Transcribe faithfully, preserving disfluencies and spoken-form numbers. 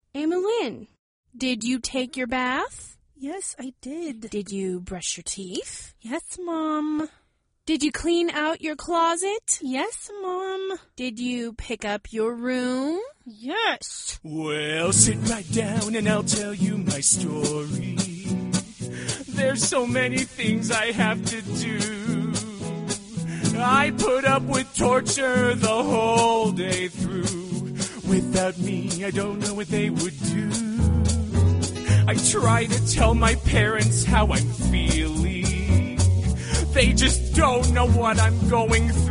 Emmeline, did you take your bath? Yes, I did. Did you brush your teeth? Yes, Mom. Did you clean out your closet? Yes, Mom. Did you pick up your room? Yes. Well, sit right down and I'll tell you my story. There's so many things I have to do. I put up with torture the whole day through. Without me, I don't know what they would do. I try to tell my parents how I'm feeling. They just don't know what I'm going through.